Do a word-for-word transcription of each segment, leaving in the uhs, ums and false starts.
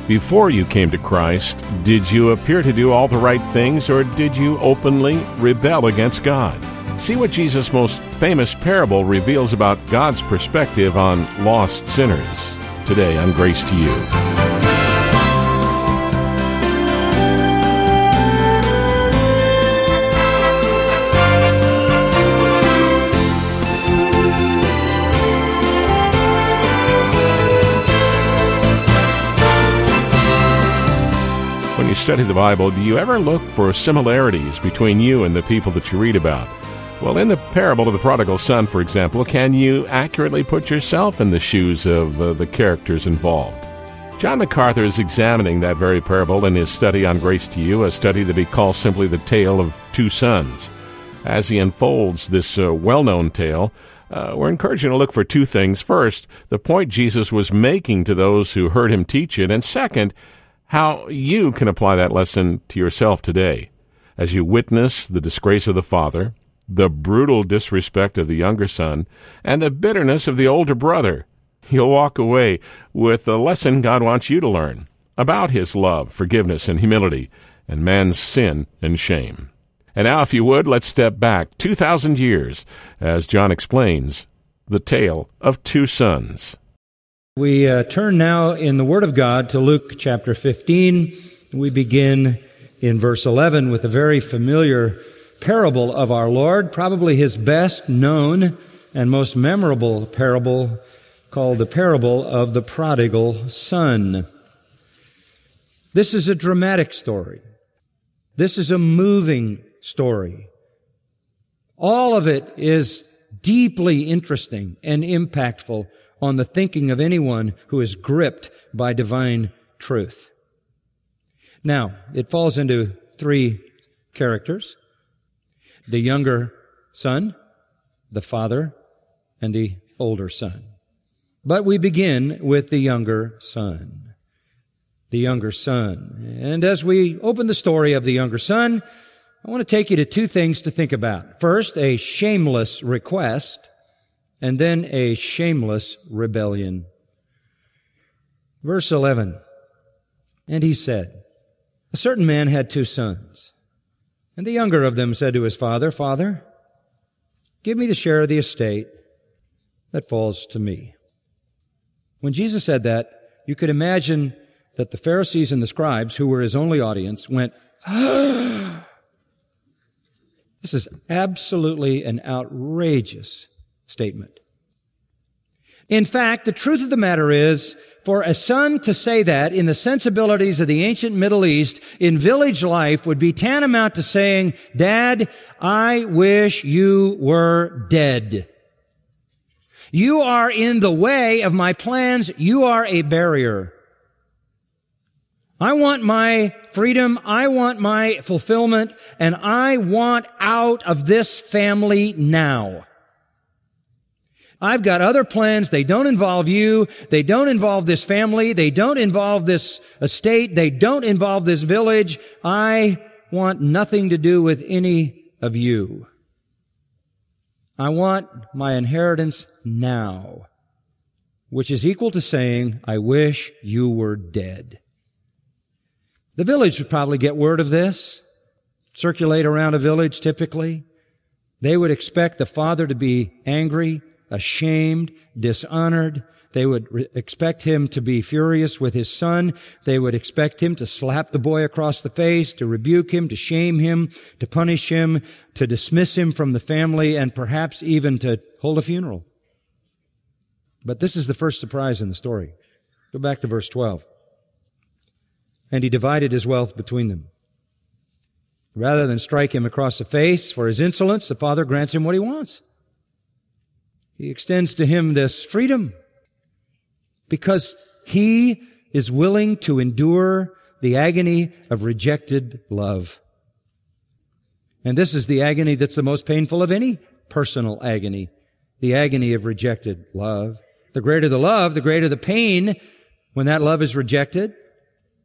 Before you came to Christ, did you appear to do all the right things, or did you openly rebel against God? See what Jesus' most famous parable reveals about God's perspective on lost sinners. Today on Grace to You. When you study the Bible, do you ever look for similarities between you and the people that you read about? Well, in the parable of the prodigal son, for example, can you accurately put yourself in the shoes of uh, the characters involved? John MacArthur is examining that very parable in his study on Grace to You, a study that he calls simply The Tale of Two Sons. As he unfolds this uh, well-known tale, uh, we're encouraging to look for two things. First, the point Jesus was making to those who heard him teach it, and second, how you can apply that lesson to yourself today as you witness the disgrace of the father, the brutal disrespect of the younger son, and the bitterness of the older brother. You'll walk away with a lesson God wants you to learn about his love, forgiveness, and humility, and man's sin and shame. And now, if you would, let's step back two thousand years as John explains the tale of two sons. We uh, turn now in the Word of God to Luke chapter fifteen. We begin in verse eleven with a very familiar parable of our Lord, probably his best known and most memorable parable, called the parable of the prodigal son. This is a dramatic story. This is a moving story. All of it is deeply interesting and impactful on the thinking of anyone who is gripped by divine truth. Now, it falls into three characters: the younger son, the father, and the older son. But we begin with the younger son. The younger son. And as we open the story of the younger son, I want to take you to two things to think about. First, a shameless request, and then a shameless rebellion. Verse eleven, and he said, a certain man had two sons, and the younger of them said to his father, Father, give me the share of the estate that falls to me. When Jesus said that, you could imagine that the Pharisees and the scribes, who were his only audience, went, ah! This is absolutely an outrageous statement. In fact, the truth of the matter is, for a son to say that in the sensibilities of the ancient Middle East, in village life, would be tantamount to saying, Dad, I wish you were dead. You are in the way of my plans. You are a barrier. I want my freedom. I want my fulfillment, and I want out of this family now. I've got other plans. They don't involve you. They don't involve this family. They don't involve this estate. They don't involve this village. I want nothing to do with any of you. I want my inheritance now, which is equal to saying, I wish you were dead. The village would probably get word of this, circulate around a village typically. They would expect the father to be angry, ashamed, dishonored. They would re- expect him to be furious with his son. They would expect him to slap the boy across the face, to rebuke him, to shame him, to punish him, to dismiss him from the family, and perhaps even to hold a funeral. But this is the first surprise in the story. Go back to verse twelve. And he divided his wealth between them. Rather than strike him across the face for his insolence, the father grants him what he wants. He extends to him this freedom because he is willing to endure the agony of rejected love. And this is the agony that's the most painful of any personal agony, the agony of rejected love. The greater the love, the greater the pain when that love is rejected.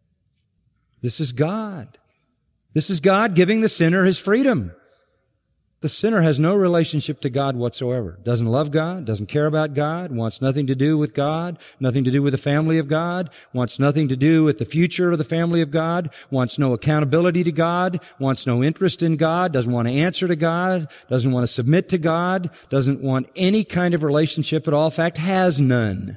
This is God. This is God giving the sinner his freedom. The sinner has no relationship to God whatsoever. Doesn't love God, doesn't care about God, wants nothing to do with God, nothing to do with the family of God, wants nothing to do with the future of the family of God, wants no accountability to God, wants no interest in God, doesn't want to answer to God, doesn't want to submit to God, doesn't want any kind of relationship at all. In fact, has none.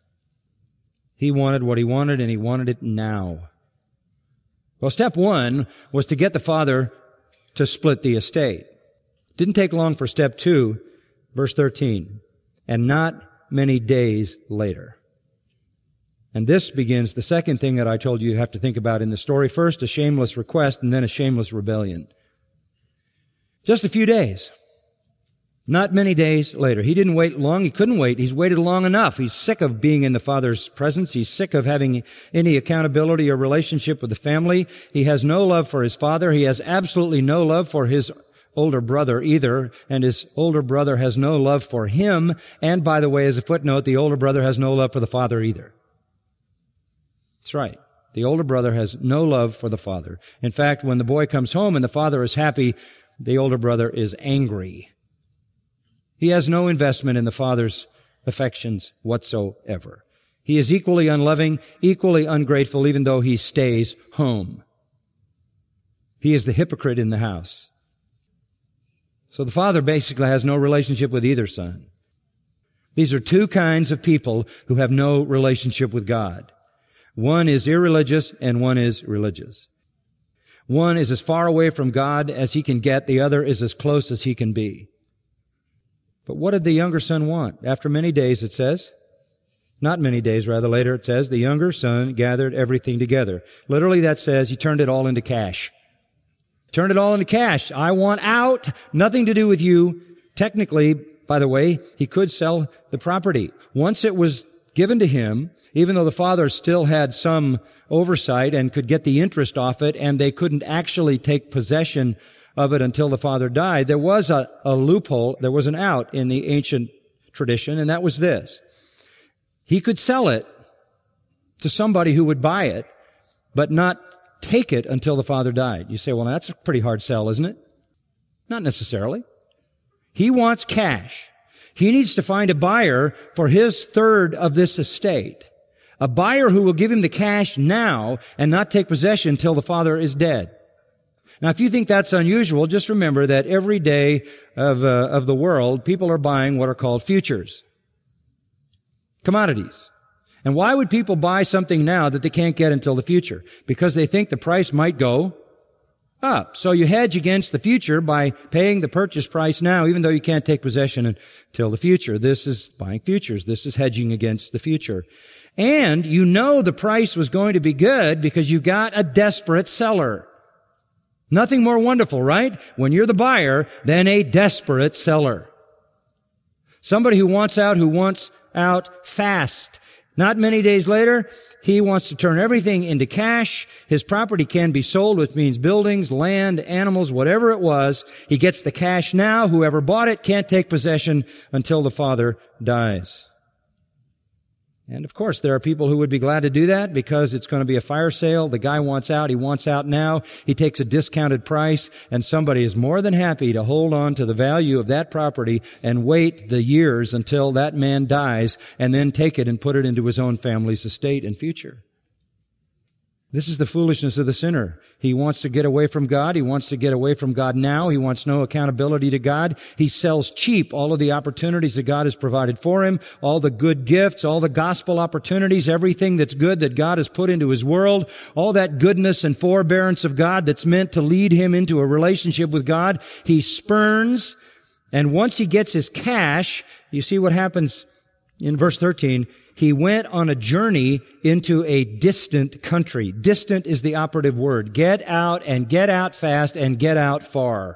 He wanted what he wanted, and he wanted it now. Well, step one was to get the father to split the estate. Didn't take long for step two, verse thirteen. And not many days later. And this begins the second thing that I told you you have to think about in the story. First, a shameless request, and then a shameless rebellion. Just a few days. Not many days later. He didn't wait long. He couldn't wait. He's waited long enough. He's sick of being in the Father's presence. He's sick of having any accountability or relationship with the family. He has no love for his father. He has absolutely no love for his older brother either, and his older brother has no love for him. And by the way, as a footnote, the older brother has no love for the father either. That's right. The older brother has no love for the father. In fact, when the boy comes home and the father is happy, the older brother is angry. He has no investment in the father's affections whatsoever. He is equally unloving, equally ungrateful, even though he stays home. He is the hypocrite in the house. So the father basically has no relationship with either son. These are two kinds of people who have no relationship with God. One is irreligious and one is religious. One is as far away from God as he can get. The other is as close as he can be. But what did the younger son want? After many days, it says, not many days, rather later, it says, the younger son gathered everything together. Literally, that says he turned it all into cash. Turned it all into cash. I want out. Nothing to do with you. Technically, by the way, he could sell the property. Once it was given to him, even though the father still had some oversight and could get the interest off it, and they couldn't actually take possession of it until the father died, there was a, a loophole, there was an out in the ancient tradition, and that was this. He could sell it to somebody who would buy it, but not take it until the father died. You say, well, that's a pretty hard sell, isn't it? Not necessarily. He wants cash. He needs to find a buyer for his third of this estate. A buyer who will give him the cash now and not take possession until the father is dead. Now, if you think that's unusual, just remember that every day of, uh, of the world, people are buying what are called futures. Commodities. And why would people buy something now that they can't get until the future? Because they think the price might go up. So you hedge against the future by paying the purchase price now, even though you can't take possession until the future. This is buying futures. This is hedging against the future. And you know the price was going to be good because you got a desperate seller. Nothing more wonderful, right? When you're the buyer than a desperate seller. Somebody who wants out, who wants out fast. Not many days later, he wants to turn everything into cash. His property can be sold, which means buildings, land, animals, whatever it was. He gets the cash now. Whoever bought it can't take possession until the father dies. And of course, there are people who would be glad to do that because it's going to be a fire sale. The guy wants out. He wants out now. He takes a discounted price, and somebody is more than happy to hold on to the value of that property and wait the years until that man dies and then take it and put it into his own family's estate and future. This is the foolishness of the sinner. He wants to get away from God. He wants to get away from God now. He wants no accountability to God. He sells cheap all of the opportunities that God has provided for him, all the good gifts, all the gospel opportunities, everything that's good that God has put into his world, all that goodness and forbearance of God that's meant to lead him into a relationship with God. He spurns, and once he gets his cash, you see what happens in verse thirteen. He went on a journey into a distant country. Distant is the operative word. Get out and get out fast and get out far.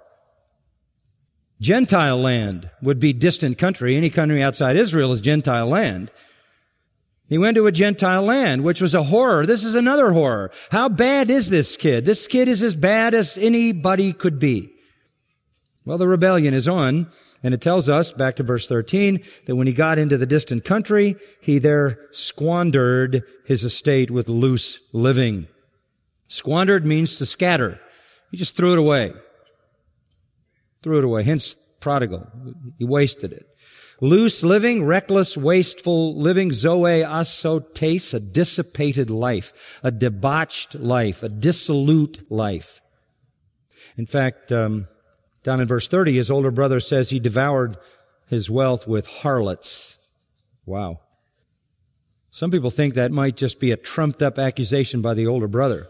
Gentile land would be distant country. Any country outside Israel is Gentile land. He went to a Gentile land, which was a horror. This is another horror. How bad is this kid? This kid is as bad as anybody could be. Well, the rebellion is on, and it tells us, back to verse thirteen, that when he got into the distant country, he there squandered his estate with loose living. Squandered means to scatter. He just threw it away. threw it away. Hence, prodigal. He wasted it. Loose living, reckless, wasteful living, zoe asotes, a dissipated life, a debauched life, a dissolute life. In fact, um, down in verse thirty, his older brother says he devoured his wealth with harlots. Wow. Some people think that might just be a trumped-up accusation by the older brother.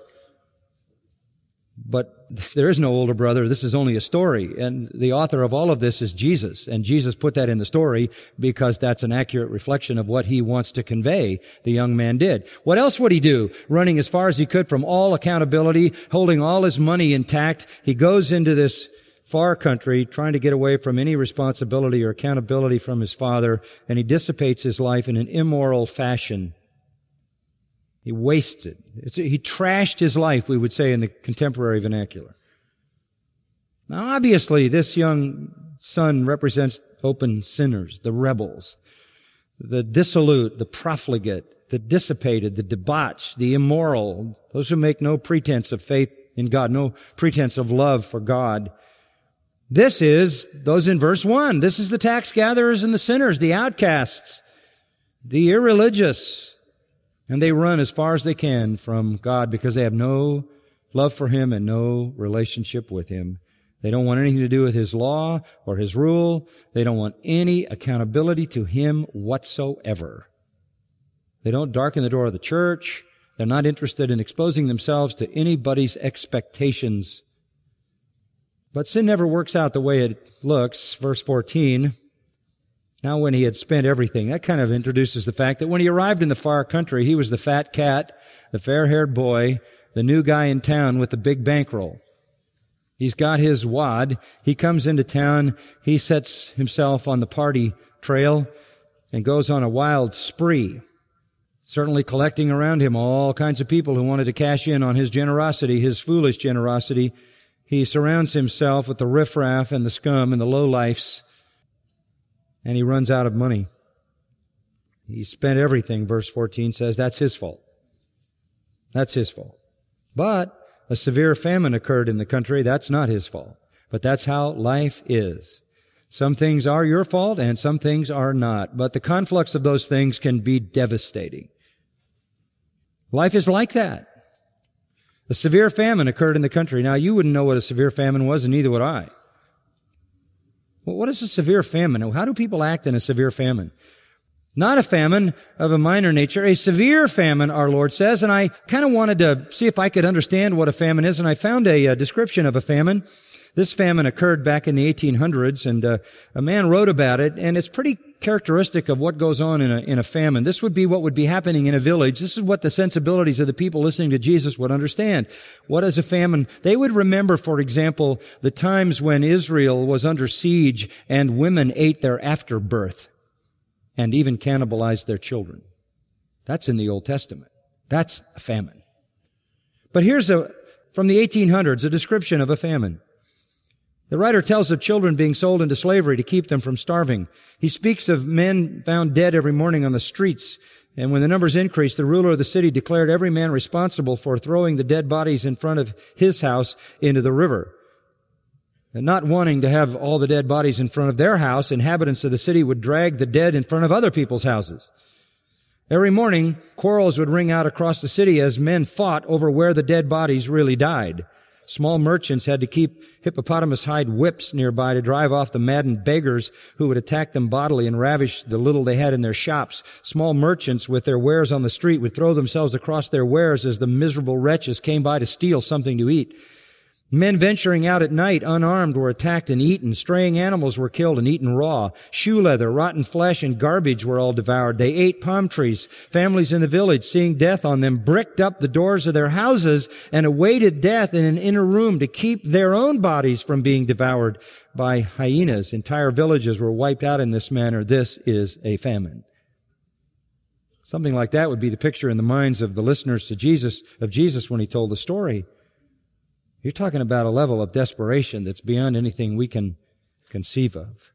But there is no older brother. This is only a story. And the author of all of this is Jesus. And Jesus put that in the story because that's an accurate reflection of what he wants to convey, the young man did. What else would he do? Running as far as he could from all accountability, holding all his money intact, he goes into this far country, trying to get away from any responsibility or accountability from his father, and he dissipates his life in an immoral fashion. He wastes it. It's, he trashed his life, we would say in the contemporary vernacular. Now, obviously, this young son represents open sinners, the rebels, the dissolute, the profligate, the dissipated, the debauched, the immoral, those who make no pretense of faith in God, no pretense of love for God. This is those in verse one. This is the tax gatherers and the sinners, the outcasts, the irreligious. And they run as far as they can from God because they have no love for Him and no relationship with Him. They don't want anything to do with His law or His rule. They don't want any accountability to Him whatsoever. They don't darken the door of the church. They're not interested in exposing themselves to anybody's expectations. But sin never works out the way it looks. Verse fourteen. Now when he had spent everything, that kind of introduces the fact that when he arrived in the far country, he was the fat cat, the fair-haired boy, the new guy in town with the big bankroll. He's got his wad. He comes into town. He sets himself on the party trail and goes on a wild spree, certainly collecting around him all kinds of people who wanted to cash in on his generosity, his foolish generosity. He surrounds himself with the riffraff and the scum and the lowlifes, and he runs out of money. He spent everything, verse fourteen says. That's his fault. That's his fault. But a severe famine occurred in the country. That's not his fault. But that's how life is. Some things are your fault and some things are not. But the conflux of those things can be devastating. Life is like that. A severe famine occurred in the country. Now, you wouldn't know what a severe famine was, and neither would I. Well, what is a severe famine? How do people act in a severe famine? Not a famine of a minor nature, a severe famine, our Lord says, and I kind of wanted to see if I could understand what a famine is, and I found a, a description of a famine. This famine occurred back in the eighteen hundreds, and uh, a man wrote about it, and it's pretty characteristic of what goes on in a, in a famine. This would be what would be happening in a village. This is what the sensibilities of the people listening to Jesus would understand. What is a famine? They would remember, for example, the times when Israel was under siege and women ate their afterbirth and even cannibalized their children. That's in the Old Testament. That's a famine. But here's a, from the eighteen hundreds, a description of a famine. The writer tells of children being sold into slavery to keep them from starving. He speaks of men found dead every morning on the streets. And when the numbers increased, the ruler of the city declared every man responsible for throwing the dead bodies in front of his house into the river. And not wanting to have all the dead bodies in front of their house, inhabitants of the city would drag the dead in front of other people's houses. Every morning, quarrels would ring out across the city as men fought over where the dead bodies really died. Small merchants had to keep hippopotamus hide whips nearby to drive off the maddened beggars who would attack them bodily and ravish the little they had in their shops. Small merchants with their wares on the street would throw themselves across their wares as the miserable wretches came by to steal something to eat. Men venturing out at night unarmed were attacked and eaten. Straying animals were killed and eaten raw. Shoe leather, rotten flesh, and garbage were all devoured. They ate palm trees. Families in the village, seeing death on them, bricked up the doors of their houses and awaited death in an inner room to keep their own bodies from being devoured by hyenas. Entire villages were wiped out in this manner. This is a famine. Something like that would be the picture in the minds of the listeners to Jesus, of Jesus when he told the story. You're talking about a level of desperation that's beyond anything we can conceive of.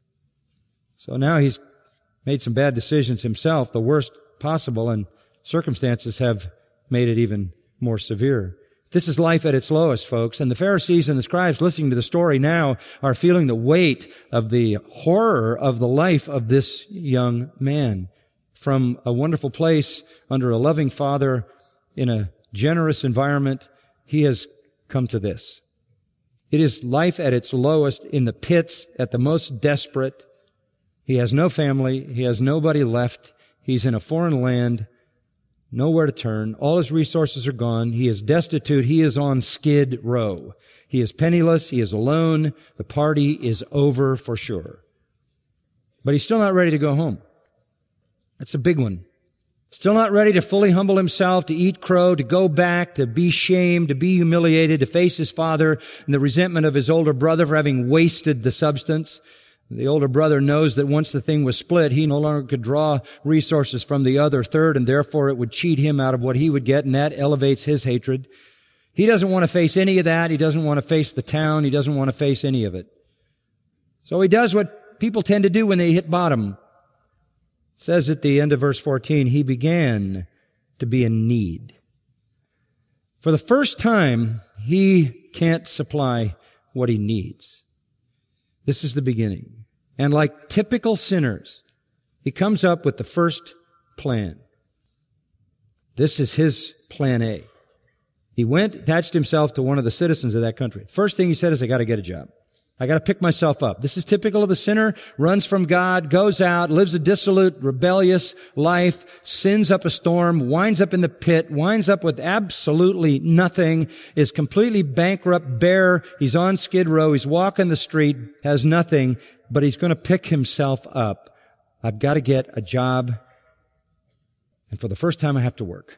So now he's made some bad decisions himself, the worst possible, and circumstances have made it even more severe. This is life at its lowest, folks. And the Pharisees and the scribes listening to the story now are feeling the weight of the horror of the life of this young man. From a wonderful place under a loving father in a generous environment, he has come to this. It is life at its lowest, in the pits, at the most desperate. He has no family. He has nobody left. He's in a foreign land, nowhere to turn. All his resources are gone. He is destitute. He is on Skid Row. He is penniless. He is alone. The party is over for sure. But he's still not ready to go home. That's a big one. Still not ready to fully humble himself, to eat crow, to go back, to be shamed, to be humiliated, to face his father and the resentment of his older brother for having wasted the substance. The older brother knows that once the thing was split, he no longer could draw resources from the other third, and therefore it would cheat him out of what he would get, and that elevates his hatred. He doesn't want to face any of that. He doesn't want to face the town. He doesn't want to face any of it. So he does what people tend to do when they hit bottom. It says at the end of verse fourteen, he began to be in need. For the first time, he can't supply what he needs. This is the beginning. And like typical sinners, he comes up with the first plan. This is his plan A. He went, attached himself to one of the citizens of that country. First thing he said is, I got to get a job. I got to pick myself up. This is typical of the sinner, runs from God, goes out, lives a dissolute, rebellious life, sins up a storm, winds up in the pit, winds up with absolutely nothing, is completely bankrupt, bare. He's on Skid Row. He's walking the street, has nothing, but he's going to pick himself up. I've got to get a job. And for the first time, I have to work.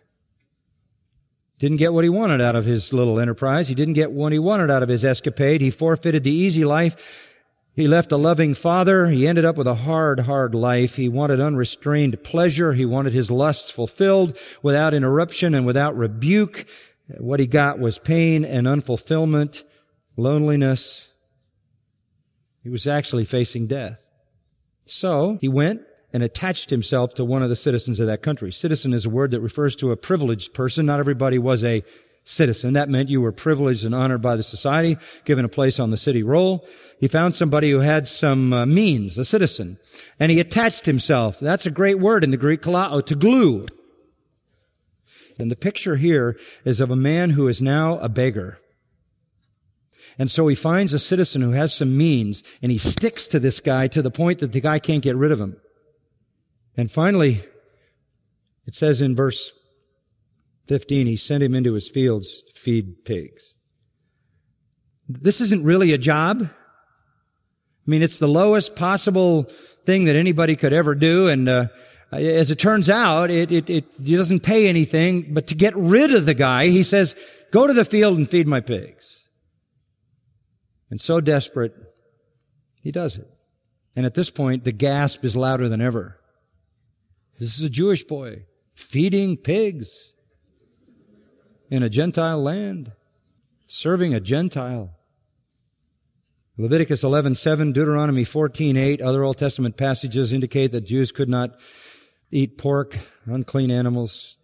Didn't get what he wanted out of his little enterprise. He didn't get what he wanted out of his escapade. He forfeited the easy life. He left a loving father. He ended up with a hard, hard life. He wanted unrestrained pleasure. He wanted his lusts fulfilled without interruption and without rebuke. What he got was pain and unfulfillment, loneliness. He was actually facing death. So he went and attached himself to one of the citizens of that country. Citizen is a word that refers to a privileged person. Not everybody was a citizen. That meant you were privileged and honored by the society, given a place on the city roll. He found somebody who had some uh, means, a citizen, and he attached himself. That's a great word in the Greek, kalao, to glue. And the picture here is of a man who is now a beggar. And so he finds a citizen who has some means, and he sticks to this guy to the point that the guy can't get rid of him. And finally, it says in verse fifteen, he sent him into his fields to feed pigs. This isn't really a job. I mean, it's the lowest possible thing that anybody could ever do. And uh, as it turns out, it, it, it doesn't pay anything. But to get rid of the guy, he says, go to the field and feed my pigs. And so desperate, he does it. And at this point, the gasp is louder than ever. This is a Jewish boy feeding pigs in a Gentile land, serving a Gentile. Leviticus eleven seven, Deuteronomy fourteen eight, other Old Testament passages indicate that Jews could not eat pork, unclean animals.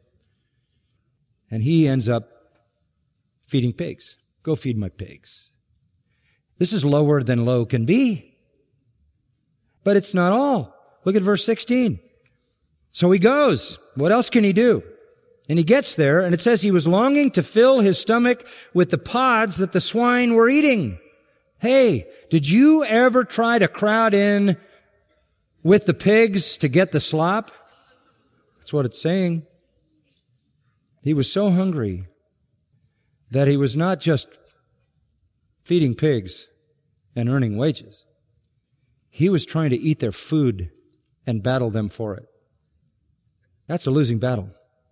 And he ends up feeding pigs. Go feed my pigs. This is lower than low can be. But it's not all. Look at verse sixteen. So he goes. What else can he do? And he gets there, and it says he was longing to fill his stomach with the pods that the swine were eating. Hey, did you ever try to crowd in with the pigs to get the slop? That's what it's saying. He was so hungry that he was not just feeding pigs and earning wages. He was trying to eat their food and battle them for it. That's a losing battle.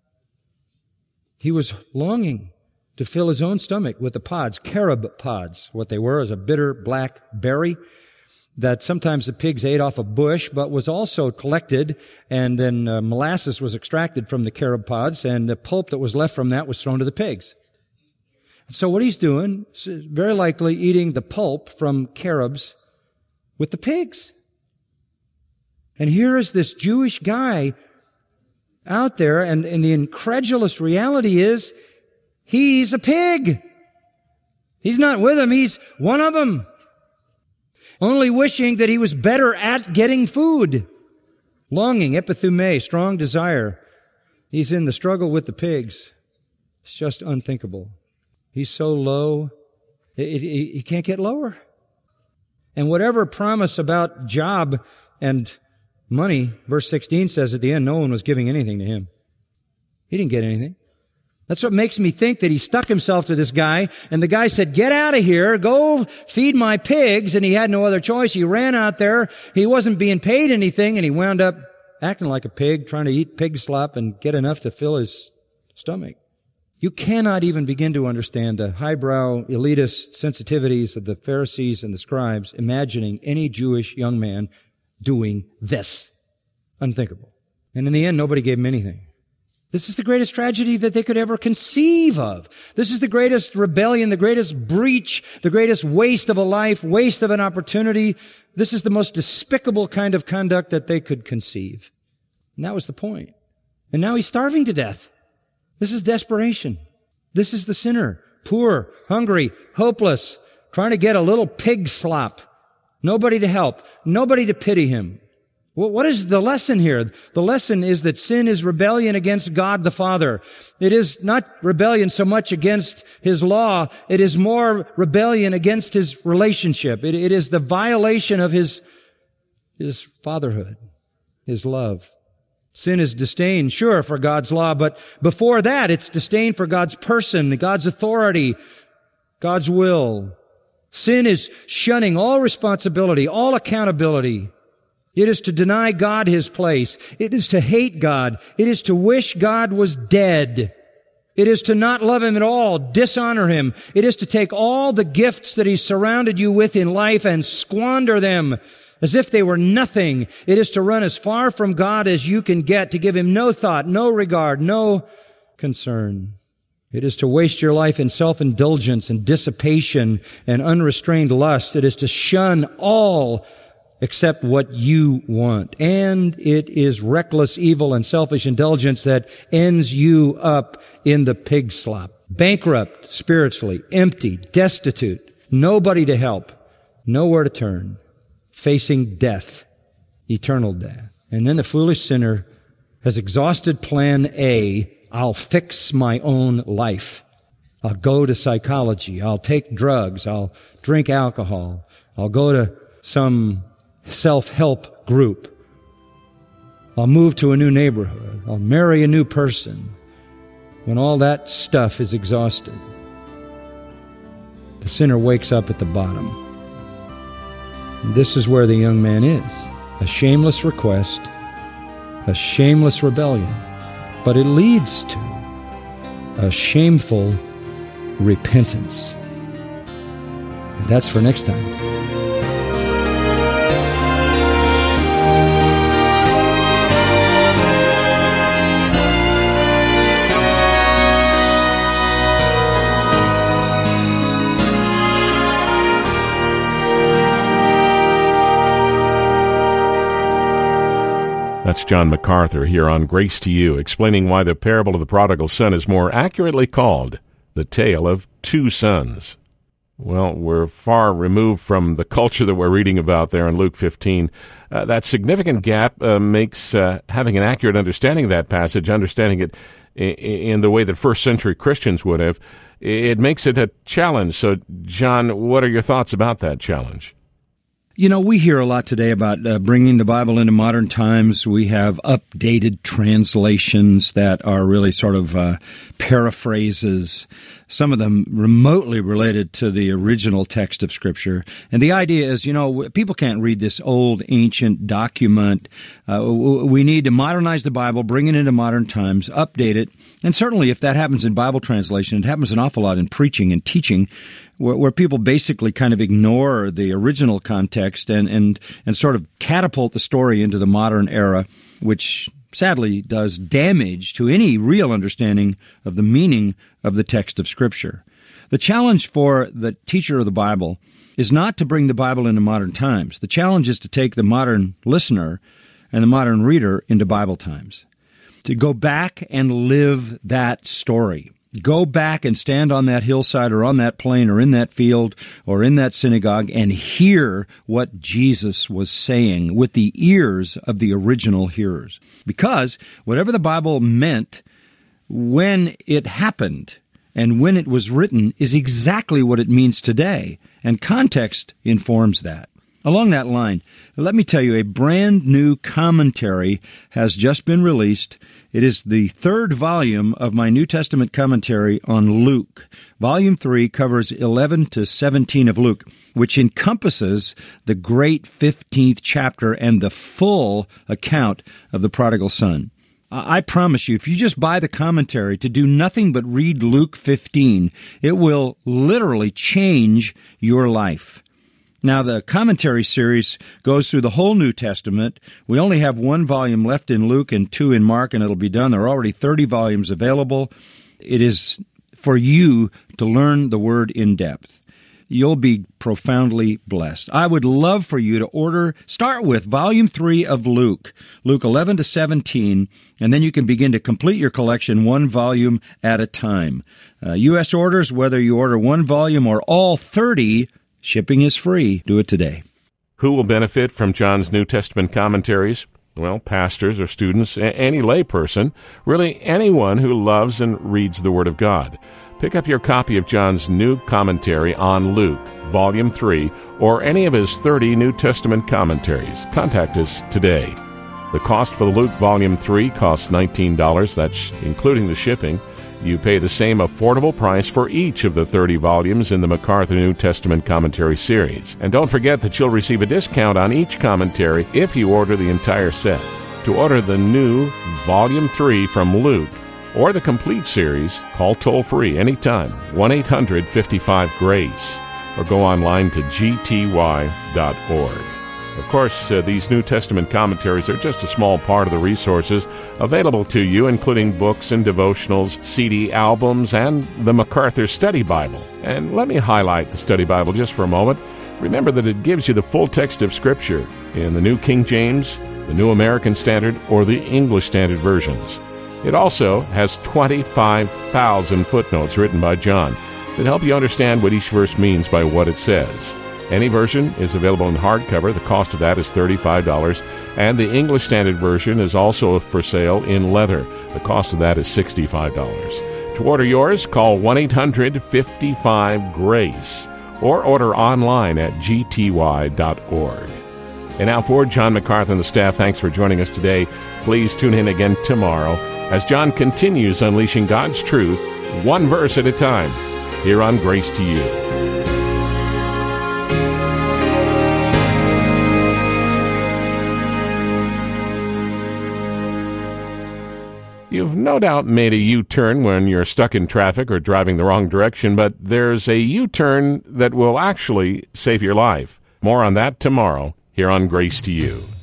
He was longing to fill his own stomach with the pods, carob pods. What they were is a bitter black berry that sometimes the pigs ate off a bush, but was also collected, and then uh, molasses was extracted from the carob pods, and the pulp that was left from that was thrown to the pigs. So what he's doing is very likely eating the pulp from carobs with the pigs. And here is this Jewish guy out there, and, and the incredulous reality is He's a pig. He's not with them. He's one of them. Only wishing that he was better at getting food. Longing, epithume, strong desire. He's in the struggle with the pigs. It's just unthinkable. He's so low, it, it, he can't get lower. And whatever promise about job and money, verse sixteen says at the end, no one was giving anything to him. He didn't get anything. That's what makes me think that he stuck himself to this guy, and the guy said, get out of here, go feed my pigs, and he had no other choice. He ran out there. He wasn't being paid anything, and he wound up acting like a pig, trying to eat pig slop and get enough to fill his stomach. You cannot even begin to understand the highbrow, elitist sensitivities of the Pharisees and the scribes imagining any Jewish young man doing this. Unthinkable. And in the end, nobody gave him anything. This is the greatest tragedy that they could ever conceive of. This is the greatest rebellion, the greatest breach, the greatest waste of a life, waste of an opportunity. This is the most despicable kind of conduct that they could conceive. And that was the point. And now he's starving to death. This is desperation. This is the sinner, poor, hungry, hopeless, trying to get a little pig slop. Nobody to help, nobody to pity him. Well, what is the lesson here? The lesson is that sin is rebellion against God the Father. It is not rebellion so much against His law. It is more rebellion against His relationship. It, it is the violation of His, His fatherhood, His love. Sin is disdain, sure, for God's law, but before that, it's disdain for God's person, God's authority, God's will. Sin is shunning all responsibility, all accountability. It is to deny God His place. It is to hate God. It is to wish God was dead. It is to not love Him at all, dishonor Him. It is to take all the gifts that He's surrounded you with in life and squander them as if they were nothing. It is to run as far from God as you can get, to give Him no thought, no regard, no concern. It is to waste your life in self-indulgence and dissipation and unrestrained lust. It is to shun all except what you want. And it is reckless evil and selfish indulgence that ends you up in the pig slop. Bankrupt spiritually, empty, destitute, nobody to help, nowhere to turn, facing death, eternal death. And then the foolish sinner has exhausted plan A. I'll fix my own life. I'll go to psychology. I'll take drugs. I'll drink alcohol. I'll go to some self-help group. I'll move to a new neighborhood. I'll marry a new person. When all that stuff is exhausted, the sinner wakes up at the bottom. And this is where the young man is. A shameless request, a shameless rebellion, but it leads to a shameful repentance. And that's for next time. That's John MacArthur here on Grace to You, explaining why the parable of the prodigal son is more accurately called the tale of two sons. Well, we're far removed from the culture that we're reading about there in Luke fifteen. Uh, that significant gap uh, makes uh, having an accurate understanding of that passage, understanding it in, in the way that first century Christians would have, it makes it a challenge. So, John, what are your thoughts about that challenge? You know, we hear a lot today about uh, bringing the Bible into modern times. We have updated translations that are really sort of uh, paraphrases, some of them remotely related to the original text of Scripture. And the idea is, you know, people can't read this old, ancient document. Uh, we need to modernize the Bible, bring it into modern times, update it. And certainly if that happens in Bible translation, it happens an awful lot in preaching and teaching, where, where people basically kind of ignore the original context and, and, and sort of catapult the story into the modern era, which sadly does damage to any real understanding of the meaning of the text of Scripture. The challenge for the teacher of the Bible is not to bring the Bible into modern times. The challenge is to take the modern listener and the modern reader into Bible times, to go back and live that story. Go back and stand on that hillside or on that plain or in that field or in that synagogue and hear what Jesus was saying with the ears of the original hearers. Because whatever the Bible meant when it happened and when it was written is exactly what it means today, and context informs that. Along that line, let me tell you, a brand new commentary has just been released. It is the third volume of my New Testament commentary on Luke. Volume three covers eleven to seventeen of Luke, which encompasses the great fifteenth chapter and the full account of the prodigal son. I promise you, if you just buy the commentary to do nothing but read Luke fifteen, it will literally change your life. Now, the commentary series goes through the whole New Testament. We only have one volume left in Luke and two in Mark, and it'll be done. There are already thirty volumes available. It is for you to learn the Word in depth. You'll be profoundly blessed. I would love for you to order, start with Volume three of Luke, Luke eleven to seventeen, and then you can begin to complete your collection one volume at a time. Uh, U S orders, whether you order one volume or all thirty, shipping is free. Do it today. Who will benefit from John's New Testament commentaries? Well, pastors or students, a- any layperson, really anyone who loves and reads the Word of God. Pick up your copy of John's new commentary on Luke, Volume three, or any of his thirty New Testament commentaries. Contact us today. The cost for the Luke Volume three costs nineteen dollars. That's including the shipping. You pay the same affordable price for each of the thirty volumes in the MacArthur New Testament Commentary series. And don't forget that you'll receive a discount on each commentary if you order the entire set. To order the new Volume three from Luke or the complete series, call toll-free anytime, one eight hundred fifty-five GRACE, or go online to g t y dot org. Of course, uh, these New Testament commentaries are just a small part of the resources available to you, including books and devotionals, C D albums, and the MacArthur Study Bible. And let me highlight the Study Bible just for a moment. Remember that it gives you the full text of Scripture in the New King James, the New American Standard, or the English Standard versions. It also has twenty-five thousand footnotes written by John that help you understand what each verse means by what it says. Any version is available in hardcover. The cost of that is thirty-five dollars. And the English Standard Version is also for sale in leather. The cost of that is sixty-five dollars. To order yours, call one eight hundred fifty-five GRACE or order online at g t y dot org. And now for John MacArthur and the staff, thanks for joining us today. Please tune in again tomorrow as John continues unleashing God's truth, one verse at a time, here on Grace to You. You've no doubt made a U-turn when you're stuck in traffic or driving the wrong direction, but there's a U-turn that will actually save your life. More on that tomorrow here on Grace to You.